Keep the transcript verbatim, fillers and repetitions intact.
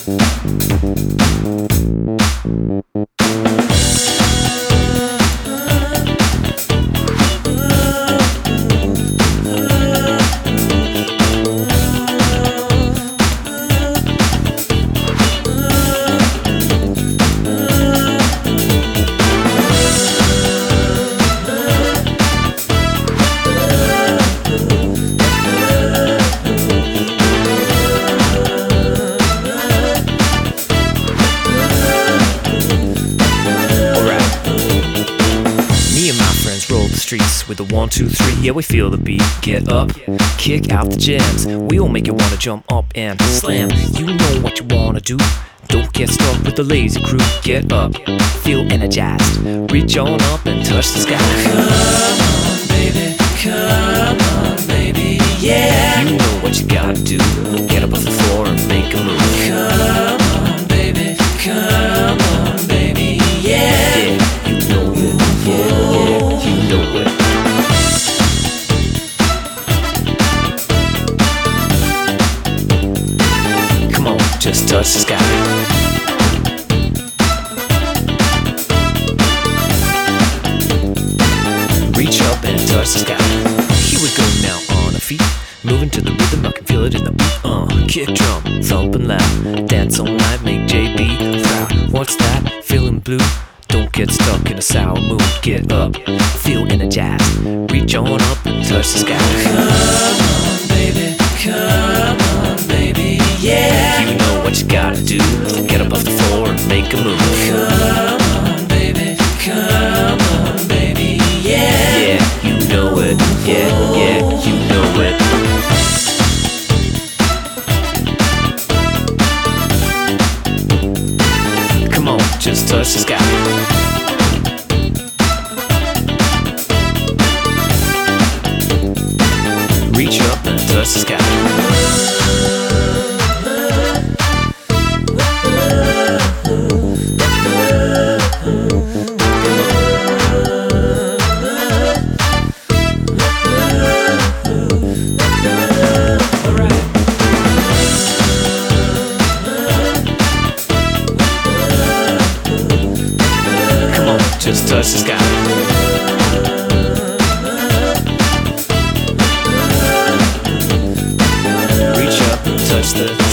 Streets with a one, two, three, yeah, we feel the beat. Get up, kick out the jams. We'll make you wanna jump up and slam. You know what you wanna do. Don't get stuck with the lazy crew. Get up, feel energized. Reach on up and touch the sky. Come on, baby, come on, baby, yeah. You know what you gotta do. Get up off the floor and make a move. Come on, baby, come on, baby, yeah. Yeah, you know it, yeah, yeah, you know it. Come on, just touch the sky. Reach up and touch the sky. Here we go now on our feet, moving to the rhythm, I can feel it in the beat. Uh, kick drum, thumping loud, dance all night, make J B proud. What's that? Feeling blue? Don't get stuck in a sour mood. Get up, feel energized. Reach on up and touch the sky. Come on, baby, come on, baby, yeah. You know what you gotta do. Get up off the floor and make a move. Come on, baby, come on, baby, yeah. Yeah, you know it. Yeah, yeah, you know it. Come on, just touch the sky. Reach up and touch the sky. Just touch the sky. Reach up and touch the